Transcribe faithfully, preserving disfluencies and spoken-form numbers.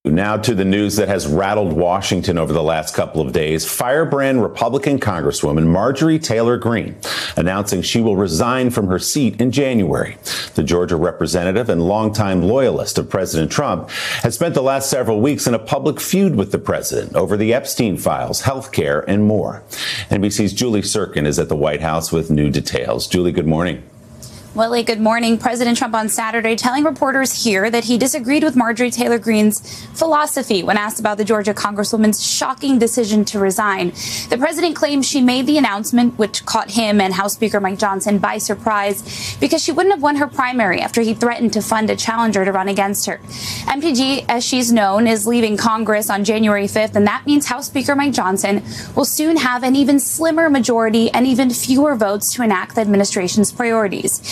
Now to the news that has rattled Washington over the last couple of days. Firebrand Republican Congresswoman Marjorie Taylor Greene announcing she will resign from her seat in January. The Georgia representative and longtime loyalist of President Trump has spent the last several weeks in a public feud with the president over the Epstein files, health care, and more. N B C's Julie Sirkin is at the White House with new details. Julie, good morning. Willie, good morning. President Trump on Saturday telling reporters here that he disagreed with Marjorie Taylor Greene's philosophy when asked about the Georgia Congresswoman's shocking decision to resign. The president claims she made the announcement, which caught him and House Speaker Mike Johnson by surprise, because she wouldn't have won her primary after he threatened to fund a challenger to run against her. M T G, as she's known, is leaving Congress on January fifth, and that means House Speaker Mike Johnson will soon have an even slimmer majority and even fewer votes to enact the administration's priorities.